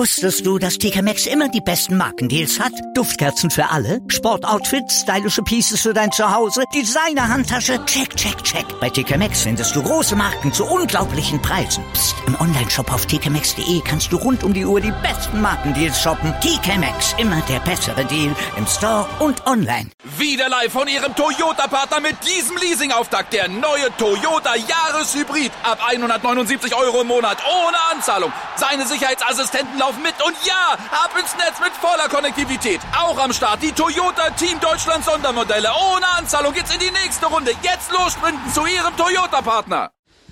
Wusstest du, dass TK Maxx immer die besten Markendeals hat? Duftkerzen für alle, Sportoutfits, stylische Pieces für dein Zuhause, Designer-Handtasche, check, check, check. Bei TK Maxx findest du große Marken zu unglaublichen Preisen. Psst. Im Onlineshop auf tkmaxx.de kannst du rund um die Uhr die besten Markendeals shoppen. TK Maxx, immer der bessere Deal im Store und online. Wieder live von Ihrem Toyota-Partner mit diesem Leasing-Auftakt. Der neue Toyota Jahreshybrid. Ab 179 € im Monat. Ohne Anzahlung. Seine Sicherheitsassistenten laufen mit. Und ja, ab ins Netz mit voller Konnektivität. Auch am Start die Toyota Team Deutschland Sondermodelle. Ohne Anzahlung geht's in die nächste Runde. Jetzt los sprinten zu Ihrem Toyota-Partner.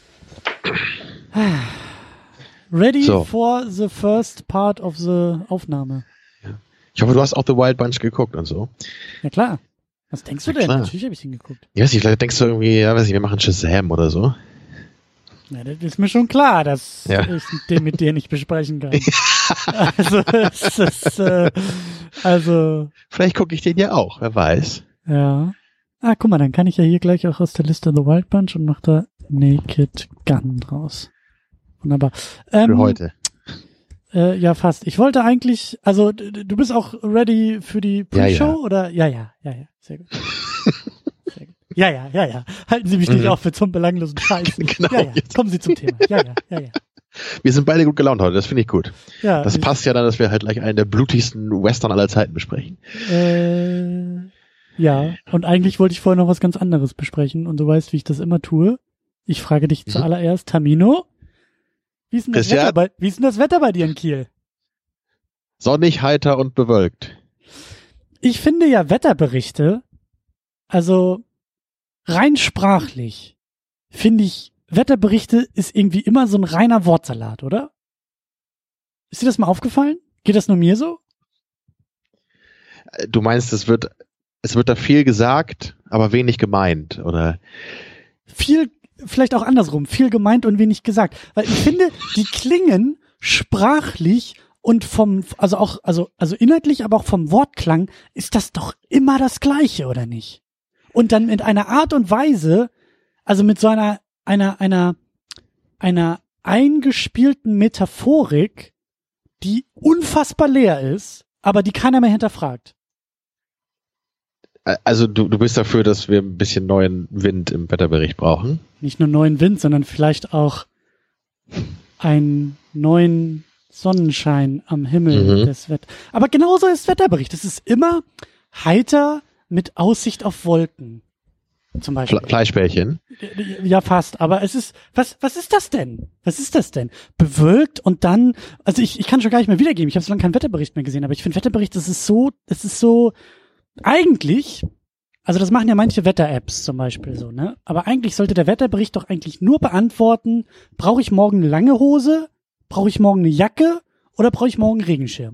Ready for the first part of the Aufnahme. Ich hoffe, du hast auch The Wild Bunch geguckt und so. Ja klar. Was denkst du denn? Klar. Natürlich habe ich hingeguckt. Ja, weiß nicht, vielleicht denkst du irgendwie, ja, weiß nicht, wir machen Shazam oder so. Ja, das ist mir schon klar, dass ich den mit dir nicht besprechen kann. Also, Vielleicht gucke ich den ja auch, wer weiß. ja. Ah, guck mal, dann kann ich ja hier gleich auch aus der Liste The Wild Bunch und mach da Naked Gun draus. Wunderbar. Für heute. Ja, fast. Ich wollte eigentlich, also du bist auch ready für die Pre-Show, Ja. oder? Ja. Sehr gut. Sehr gut. Ja. Halten Sie mich nicht auf für zum belanglosen Scheiß. Genau, Ja. Kommen Sie zum Thema. Ja. Wir sind beide gut gelaunt heute, das finde ich gut. Ja, Das passt ja dann, dass wir halt gleich einen der blutigsten Western aller Zeiten besprechen. Ja, und eigentlich wollte ich vorher noch was ganz anderes besprechen und du weißt, wie ich das immer tue. Ich frage dich zuallererst, Tamino, wie ist denn das Wetter bei dir in Kiel? Sonnig, heiter und bewölkt. Ich finde ja Wetterberichte, also rein sprachlich, finde ich, Wetterberichte ist irgendwie immer so ein reiner Wortsalat, oder? Ist dir das mal aufgefallen? Geht das nur mir so? Du meinst, es wird da viel gesagt, aber wenig gemeint, oder? Viel, vielleicht auch andersrum, viel gemeint und wenig gesagt. Weil ich finde, die klingen sprachlich und also inhaltlich, aber auch vom Wortklang ist das doch immer das Gleiche, oder nicht? Und dann in einer Art und Weise, also mit so einer eingespielten Metaphorik, die unfassbar leer ist, aber die keiner mehr hinterfragt. Also du bist dafür, dass wir ein bisschen neuen Wind im Wetterbericht brauchen? Nicht nur neuen Wind, sondern vielleicht auch einen neuen Sonnenschein am Himmel des Wetters. Aber genauso ist Wetterbericht. Es ist immer heiter mit Aussicht auf Wolken. Zum Beispiel. Fleischbällchen? Ja, fast. Aber es ist, was ist das denn? Was ist das denn? Bewölkt und dann, also ich kann schon gar nicht mehr wiedergeben. Ich habe so lange keinen Wetterbericht mehr gesehen, aber ich finde Wetterbericht, das ist so, eigentlich, also das machen ja manche Wetter-Apps zum Beispiel so, ne? Aber eigentlich sollte der Wetterbericht doch eigentlich nur beantworten, brauche ich morgen eine lange Hose, brauche ich morgen eine Jacke oder brauche ich morgen einen Regenschirm?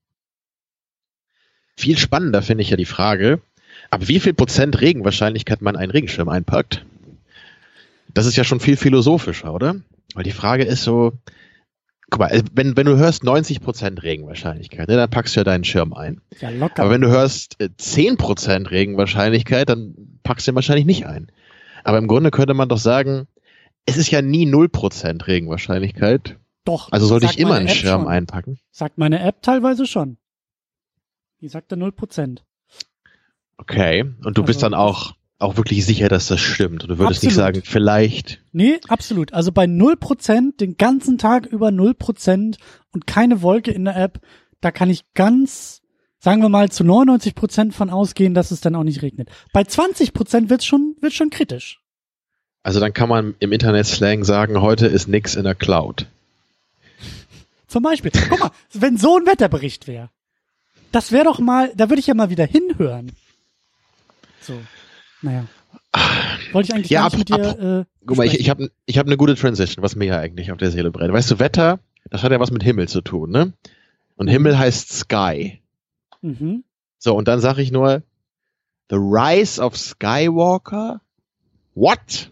Viel spannender finde ich ja die Frage, ab wie viel Prozent Regenwahrscheinlichkeit man einen Regenschirm einpackt. Das ist ja schon viel philosophischer, oder? Weil die Frage ist so, guck mal, wenn du hörst 90% Regenwahrscheinlichkeit, ne, dann packst du ja deinen Schirm ein. Ja, locker. Aber wenn du hörst 10% Regenwahrscheinlichkeit, dann packst du ihn wahrscheinlich nicht ein. Aber im Grunde könnte man doch sagen, es ist ja nie 0% Regenwahrscheinlichkeit. Doch. Also sollte ich immer einen App Schirm schon. einpacken. Sagt meine App teilweise schon. Die sagt da 0%. Okay. Und du bist dann auch wirklich sicher, dass das stimmt. Und du würdest nicht sagen, vielleicht. Nee, absolut. Also bei 0%, den ganzen Tag über 0% und keine Wolke in der App, da kann ich sagen wir mal, zu 99% von ausgehen, dass es dann auch nicht regnet. Bei 20% wird's schon kritisch. Also dann kann man im Internet-Slang sagen, heute ist nix in der Cloud. Zum Beispiel. Guck mal, wenn so ein Wetterbericht wäre, das wäre doch mal, da würde ich ja mal wieder hinhören. So, naja. Wollte ich eigentlich gar nicht mit dir guck mal, ich hab eine gute Transition, was mir ja eigentlich auf der Seele brennt. Weißt du, Wetter, das hat ja was mit Himmel zu tun, ne? Und Himmel heißt Sky. Mhm. So, und dann sage ich nur, The Rise of Skywalker? What?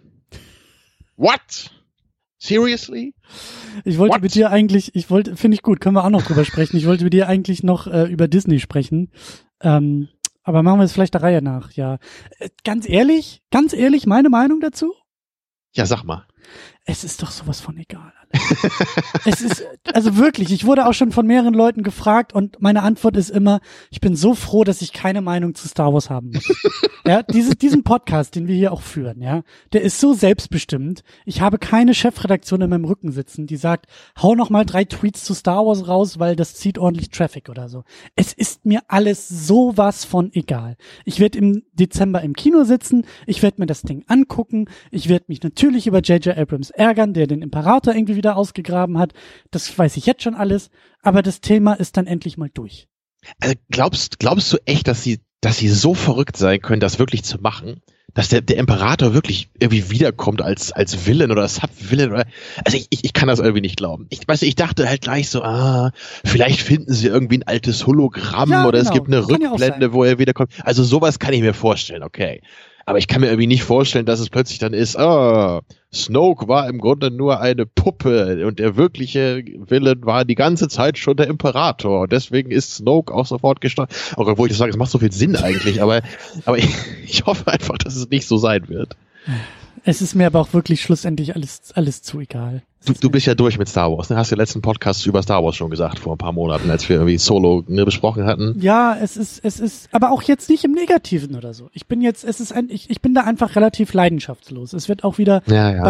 Seriously? Ich wollte mit dir eigentlich, finde ich gut, können wir auch noch drüber sprechen. Ich wollte mit dir eigentlich noch über Disney sprechen. Aber machen wir es vielleicht der Reihe nach, ja. Ganz ehrlich, meine Meinung dazu? Ja, sag mal. Es ist doch sowas von egal Es ist, also wirklich, ich wurde auch schon von mehreren Leuten gefragt und meine Antwort ist immer, ich bin so froh, dass ich keine Meinung zu Star Wars haben muss. Ja, diesen Podcast, den wir hier auch führen, ja, der ist so selbstbestimmt. Ich habe keine Chefredaktion in meinem Rücken sitzen, die sagt, hau noch mal 3 Tweets zu Star Wars raus, weil das zieht ordentlich Traffic oder so. Es ist mir alles sowas von egal. Ich werde im Dezember im Kino sitzen, ich werde mir das Ding angucken, ich werde mich natürlich über J.J. Abrams ärgern, der den Imperator irgendwie wieder ausgegraben hat. Das weiß ich jetzt schon alles, aber das Thema ist dann endlich mal durch. Also glaubst du echt, dass sie so verrückt sein können, das wirklich zu machen? Dass der Imperator wirklich irgendwie wiederkommt als Villain oder Sub-Villain oder, also ich kann das irgendwie nicht glauben. Ich dachte halt gleich so, vielleicht finden sie irgendwie ein altes Hologramm oder es gibt eine Rückblende, wo er wiederkommt. Also sowas kann ich mir vorstellen, okay. Aber ich kann mir irgendwie nicht vorstellen, dass es plötzlich dann ist, Snoke war im Grunde nur eine Puppe und der wirkliche Villain war die ganze Zeit schon der Imperator. Und deswegen ist Snoke auch sofort gestorben. Obwohl ich sage, es macht so viel Sinn eigentlich, aber ich hoffe einfach, dass es nicht so sein wird. Es ist mir aber auch wirklich schlussendlich alles zu egal. Du bist ja durch mit Star Wars, ne? Hast du den letzten Podcast über Star Wars schon gesagt, vor ein paar Monaten, als wir irgendwie Solo besprochen hatten. Ja, es ist, aber auch jetzt nicht im Negativen oder so. Ich bin da einfach relativ leidenschaftslos. Es wird auch wieder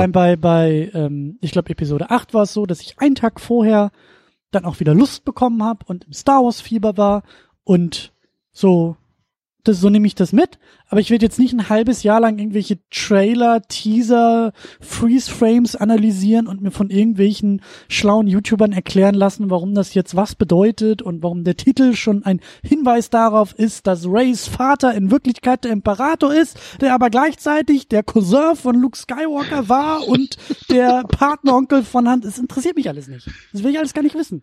ich glaube Episode 8 war es so, dass ich einen Tag vorher dann auch wieder Lust bekommen habe und im Star Wars Fieber war und so nehme ich das mit, aber ich werde jetzt nicht ein halbes Jahr lang irgendwelche Trailer, Teaser, Freeze-Frames analysieren und mir von irgendwelchen schlauen YouTubern erklären lassen, warum das jetzt was bedeutet und warum der Titel schon ein Hinweis darauf ist, dass Reys Vater in Wirklichkeit der Imperator ist, der aber gleichzeitig der Cousin von Luke Skywalker war und der Partneronkel von Han. Es interessiert mich alles nicht. Das will ich alles gar nicht wissen.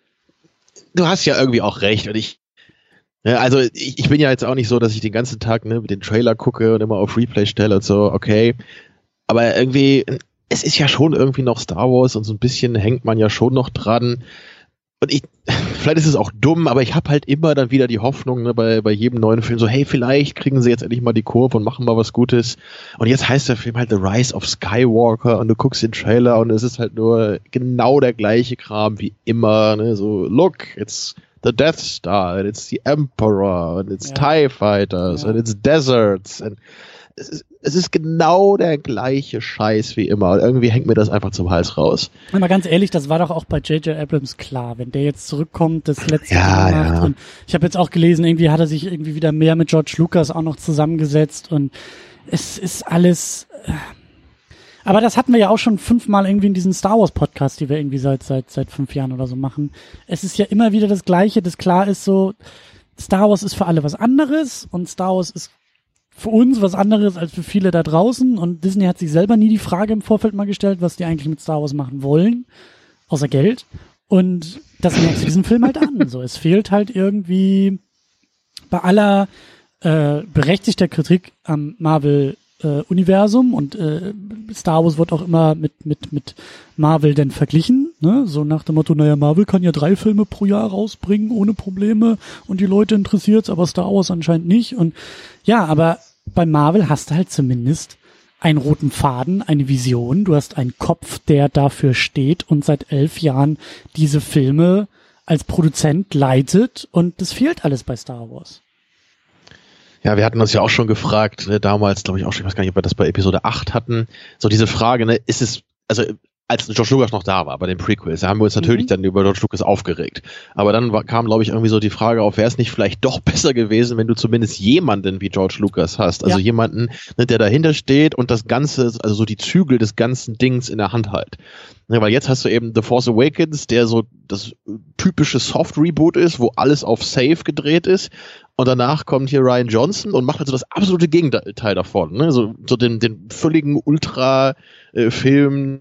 Du hast ja irgendwie auch recht und ja, also ich bin ja jetzt auch nicht so, dass ich den ganzen Tag mit den Trailer gucke und immer auf Replay stelle und so, okay. Aber irgendwie, es ist ja schon irgendwie noch Star Wars und so ein bisschen hängt man ja schon noch dran. Und vielleicht ist es auch dumm, aber ich habe halt immer dann wieder die Hoffnung, bei jedem neuen Film so, hey, vielleicht kriegen sie jetzt endlich mal die Kurve und machen mal was Gutes. Und jetzt heißt der Film halt The Rise of Skywalker und du guckst den Trailer und es ist halt nur genau der gleiche Kram wie immer, ne? So, look, it's the Death Star, and it's the Emperor, and it's TIE Fighters, and it's Deserts. And es ist genau der gleiche Scheiß wie immer. Und irgendwie hängt mir das einfach zum Hals raus. Aber ganz ehrlich, das war doch auch bei J.J. Abrams klar, wenn der jetzt zurückkommt, das letzte Mal macht. Ja. Und ich habe jetzt auch gelesen, irgendwie hat er sich irgendwie wieder mehr mit George Lucas auch noch zusammengesetzt und es ist alles. Aber das hatten wir ja auch schon 5-mal irgendwie in diesen Star Wars Podcast, die wir irgendwie seit 5 Jahren oder so machen. Es ist ja immer wieder das Gleiche, das klar ist so, Star Wars ist für alle was anderes und Star Wars ist für uns was anderes als für viele da draußen und Disney hat sich selber nie die Frage im Vorfeld mal gestellt, was die eigentlich mit Star Wars machen wollen, außer Geld. Und das merkst du diesen Film halt an. So, es fehlt halt irgendwie bei aller berechtigter Kritik am Marvel Universum und Star Wars wird auch immer mit Marvel denn verglichen, ne? So nach dem Motto, naja, Marvel kann ja 3 Filme pro Jahr rausbringen ohne Probleme und die Leute interessiert's, aber Star Wars anscheinend nicht. Und ja, aber bei Marvel hast du halt zumindest einen roten Faden, eine Vision, du hast einen Kopf, der dafür steht und seit 11 Jahren diese Filme als Produzent leitet und das fehlt alles bei Star Wars. Ja, wir hatten uns ja auch schon gefragt, ne, damals, glaube ich auch schon, ich weiß gar nicht, ob wir das bei Episode 8 hatten, so diese Frage, ne, ist es, also als George Lucas noch da war, bei den Prequels, da haben wir uns natürlich dann über George Lucas aufgeregt. Aber dann kam, glaube ich, irgendwie so die Frage auf, wäre es nicht vielleicht doch besser gewesen, wenn du zumindest jemanden wie George Lucas hast, also jemanden, ne, der dahinter steht und das Ganze, also so die Zügel des ganzen Dings in der Hand halt. Ja, weil jetzt hast du eben The Force Awakens, der so das typische Soft-Reboot ist, wo alles auf Safe gedreht ist. Und danach kommt hier Rian Johnson und macht also das absolute Gegenteil davon. Ne? So den völligen Ultra-Film,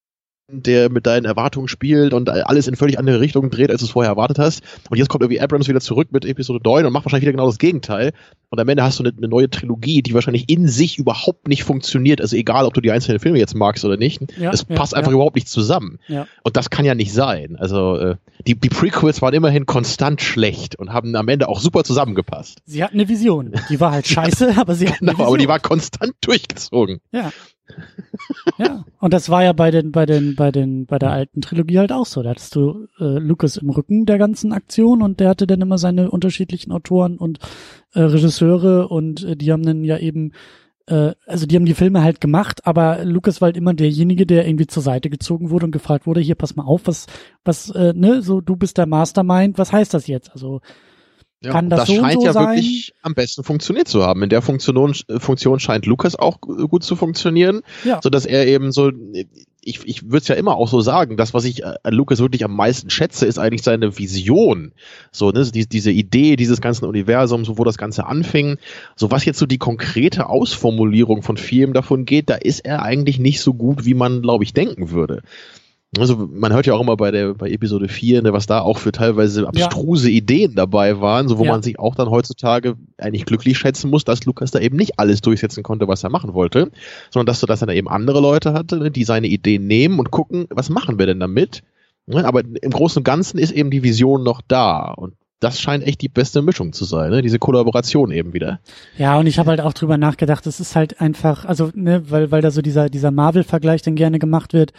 der mit deinen Erwartungen spielt und alles in völlig andere Richtungen dreht, als du es vorher erwartet hast. Und jetzt kommt irgendwie Abrams wieder zurück mit Episode 9 und macht wahrscheinlich wieder genau das Gegenteil. Und am Ende hast du eine neue Trilogie, die wahrscheinlich in sich überhaupt nicht funktioniert. Also egal, ob du die einzelnen Filme jetzt magst oder nicht. Es passt einfach überhaupt nicht zusammen. Ja. Und das kann ja nicht sein. Also die Prequels waren immerhin konstant schlecht und haben am Ende auch super zusammengepasst. Sie hatten eine Vision. Die war halt scheiße, aber sie hatten eine Vision. Aber die war konstant durchgezogen. Ja. Ja, und das war ja bei der alten Trilogie halt auch so. Da hattest du Lucas im Rücken der ganzen Aktion und der hatte dann immer seine unterschiedlichen Autoren und Regisseure und die haben dann ja eben, also die haben die Filme halt gemacht, aber Lucas war halt immer derjenige, der irgendwie zur Seite gezogen wurde und gefragt wurde, hier, pass mal auf, so, du bist der Mastermind, was heißt das jetzt? Also, ja, kann das so scheint und so ja sein? wirklich am besten funktioniert zu haben. In der Funktion scheint Lucas auch gut zu funktionieren, Ja. so dass er eben so, ich würde es ja immer auch so sagen, das, was ich an Lucas wirklich am meisten schätze, ist eigentlich seine Vision. So, ne, diese Idee dieses ganzen Universums, so, wo das Ganze anfing. So, was jetzt so die konkrete Ausformulierung von vielem davon geht, da ist er eigentlich nicht so gut, wie man, glaube ich, denken würde. Also man hört ja auch immer bei Episode 4, ne, was da auch für teilweise abstruse Ideen dabei waren, so wo man sich auch dann heutzutage eigentlich glücklich schätzen muss, dass Lucas da eben nicht alles durchsetzen konnte, was er machen wollte, sondern dass er da eben andere Leute hatte, ne, die seine Ideen nehmen und gucken, was machen wir denn damit? Ne, aber im Großen und Ganzen ist eben die Vision noch da und das scheint echt die beste Mischung zu sein, ne? Diese Kollaboration eben wieder. Ja, und ich habe halt auch drüber nachgedacht, es ist halt einfach, also, ne, weil da so dieser Marvel-Vergleich dann gerne gemacht wird,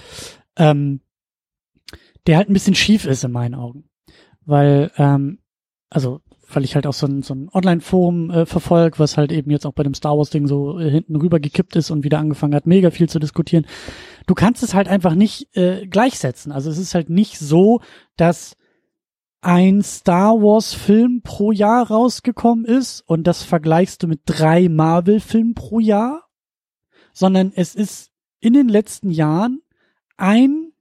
der halt ein bisschen schief ist in meinen Augen. Weil ich halt auch so ein Online-Forum verfolge, was halt eben jetzt auch bei dem Star Wars-Ding so hinten rüber gekippt ist und wieder angefangen hat, mega viel zu diskutieren. Du kannst es halt einfach nicht gleichsetzen. Also es ist halt nicht so, dass ein Star Wars-Film pro Jahr rausgekommen ist und das vergleichst du mit 3 Marvel-Filmen pro Jahr, sondern es ist in den letzten Jahren ein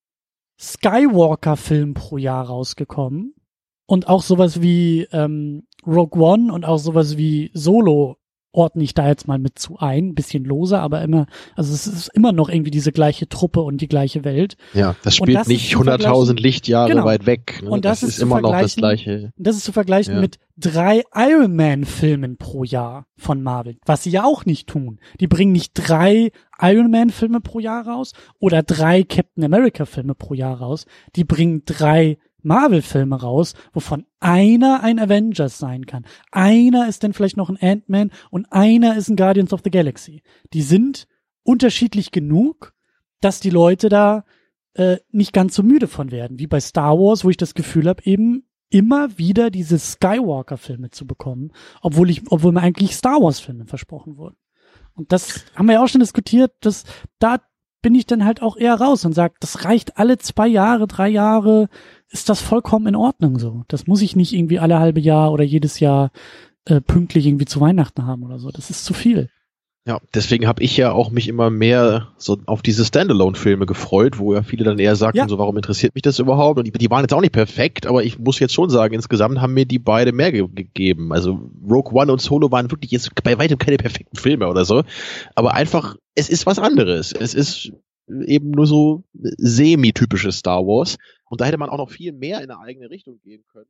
Skywalker-Film pro Jahr rausgekommen und auch sowas wie Rogue One und auch sowas wie Solo ordne ich da jetzt mal mit zu ein, bisschen loser, aber immer, also es ist immer noch irgendwie diese gleiche Truppe und die gleiche Welt. Ja, das spielt nicht 100.000 Lichtjahre weit weg. Ne? Und das ist immer noch das Gleiche. Das ist zu vergleichen mit 3 Iron Man-Filmen pro Jahr von Marvel, was sie ja auch nicht tun. Die bringen nicht 3 Iron Man-Filme pro Jahr raus oder 3 Captain America-Filme pro Jahr raus. Die bringen 3 Marvel-Filme raus, wovon einer ein Avengers sein kann. Einer ist dann vielleicht noch ein Ant-Man und einer ist ein Guardians of the Galaxy. Die sind unterschiedlich genug, dass die Leute da nicht ganz so müde von werden, wie bei Star Wars, wo ich das Gefühl habe, eben immer wieder diese Skywalker-Filme zu bekommen, obwohl mir eigentlich Star Wars-Filme versprochen wurden. Und das haben wir ja auch schon diskutiert, da bin ich dann halt auch eher raus und sage, das reicht alle 2 Jahre, 3 Jahre, ist das vollkommen in Ordnung so. Das muss ich nicht irgendwie alle halbe Jahr oder jedes Jahr pünktlich irgendwie zu Weihnachten haben oder so. Das ist zu viel. Ja, deswegen habe ich ja auch mich immer mehr so auf diese Standalone-Filme gefreut, wo ja viele dann eher sagten, so, warum interessiert mich das überhaupt? Und die waren jetzt auch nicht perfekt, aber ich muss jetzt schon sagen, insgesamt haben mir die beide mehr gegeben. Also Rogue One und Solo waren wirklich jetzt bei weitem keine perfekten Filme oder so, aber einfach, es ist was anderes. Es ist eben nur so semi-typisches Star Wars und da hätte man auch noch viel mehr in eine eigene Richtung gehen können.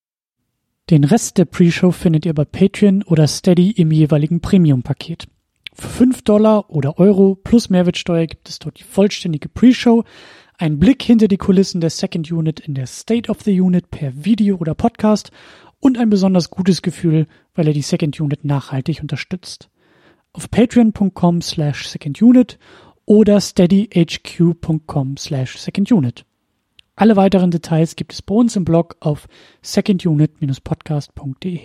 Den Rest der Pre-Show findet ihr bei Patreon oder Steady im jeweiligen Premium-Paket. Für $5 oder Euro plus Mehrwertsteuer gibt es dort die vollständige Pre-Show, einen Blick hinter die Kulissen der Second Unit in der State of the Unit per Video oder Podcast und ein besonders gutes Gefühl, weil ihr die Second Unit nachhaltig unterstützt. Auf patreon.com/secondunit oder steadyhq.com/secondunit. Alle weiteren Details gibt es bei uns im Blog auf secondunit-podcast.de.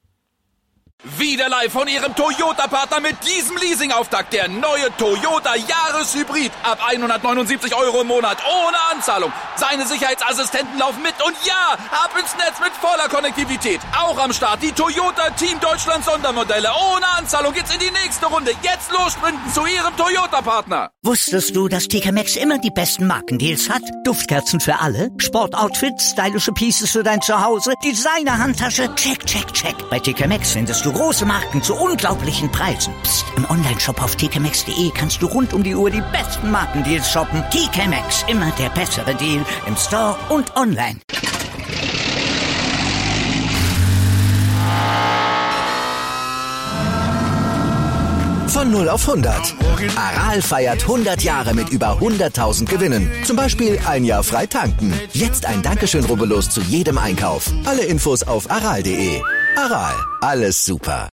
Wieder live von Ihrem Toyota-Partner mit diesem Leasing-Auftakt. Der neue Toyota Jahreshybrid. Ab 179 € im Monat. Ohne Anzahlung. Seine Sicherheitsassistenten laufen mit. Und ja, ab ins Netz mit voller Konnektivität. Auch am Start die Toyota Team Deutschland Sondermodelle. Ohne Anzahlung geht's in die nächste Runde. Jetzt los sprinten zu Ihrem Toyota-Partner. Wusstest du, dass TK Maxx immer die besten Markendeals hat? Duftkerzen für alle, Sportoutfits, stylische Pieces für dein Zuhause, Designer-Handtasche, check, check, check. Bei TK Maxx findest du große Marken zu unglaublichen Preisen. Psst. Im Onlineshop auf tkmaxx.de kannst du rund um die Uhr die besten Markendeals shoppen. TK Maxx, immer der bessere Deal im Store und online. Von 0 auf 100. Aral feiert 100 Jahre mit über 100.000 Gewinnen. Zum Beispiel ein Jahr frei tanken. Jetzt ein Dankeschön, rubbellos zu jedem Einkauf. Alle Infos auf aral.de. Aral, alles super.